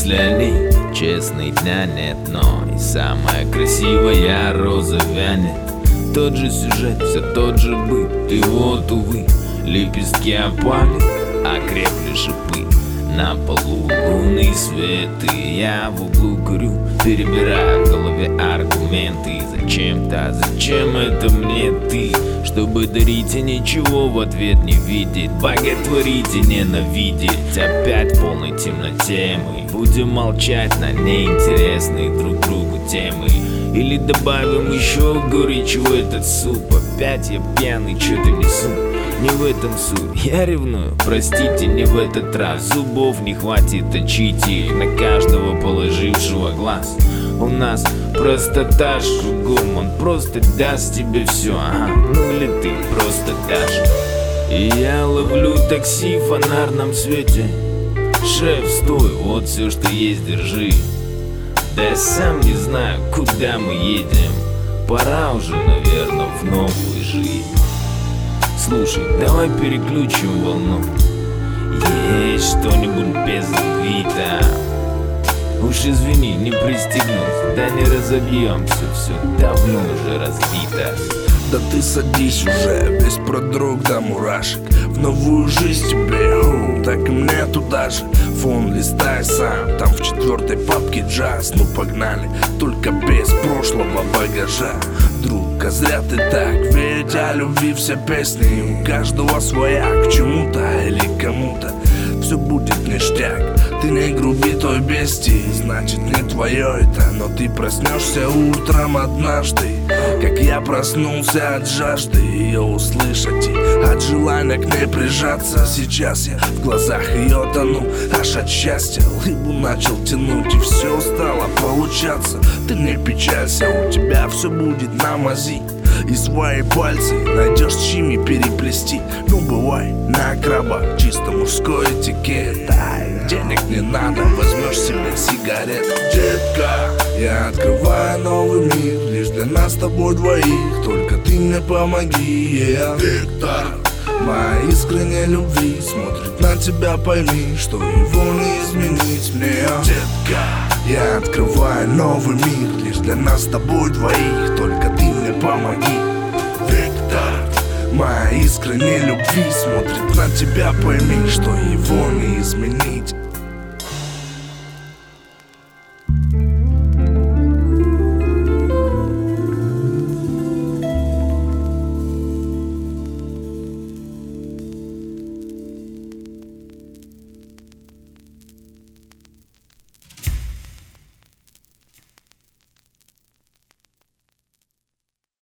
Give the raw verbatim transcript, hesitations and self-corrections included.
мысли о ней. Честный дня нет, но и самая красивая роза вянет. Тот же сюжет, все тот же быт, и вот, увы, лепестки опали, окрепли шипы. На полу лунный свет, и я в углу курю, перебираю в голове аргументы. Зачем-то, зачем это мне ты? Чтобы дарить и ничего в ответ не видеть, боготворить и ненавидеть. Опять в полной темноте мы будем молчать на неинтересные друг другу темы. Или добавим еще горечи в этот суп. Опять я пьяный, что-то несу. Не в этом суть, я ревную, простите, не в этот раз. Зубов не хватит точить их на каждого положившего глаз. У нас простота ж кругом, он просто даст тебе все, ага, ну или ты просто дашь. И я ловлю такси в фонарном свете. Шеф, стой, вот все, что есть, держи. Да я сам не знаю, куда мы едем. Пора уже, наверное, в новую жизнь. Слушай, давай переключим волну. Есть что-нибудь без бита? Уж извини, не пристегнуть, да не разобьемся, все давно уже разбито. Да ты садись уже, весь продрог до мурашек. В новую жизнь тебе, у, так и мне туда же. Фон листай сам, там в четвертой папке джаз. Ну погнали, только без прошлого багажа. Друг, а зря ты так, ведь о любви все песни у каждого своя. К чему-то или кому-то все будет ништяк. Ты не груби той бестии, значит не твое это. Но ты проснешься утром однажды, как я проснулся от жажды ее услышать и от желания к ней прижаться. Сейчас я в глазах ее тону, аж от счастья лыбу начал тянуть, и все стало получаться. Ты не печалься, у тебя все будет на мази, и свои пальцы найдешь с чьими переплести. Ну бывай на краба, чисто мужской этикет. Ай, денег не надо, возьмешь себе сигарет. Детка, я открываю новый мир, лишь для нас с тобой двоих. Только ты мне помоги, yeah. Диктор моей искренней любви смотрит на тебя, пойми, что его не изменить мне. Детка, я открываю новый мир, лишь для нас с тобой двоих. Только ты мне помоги. Виктор моей искренней любви смотрит на тебя, пойми, что его не изменить.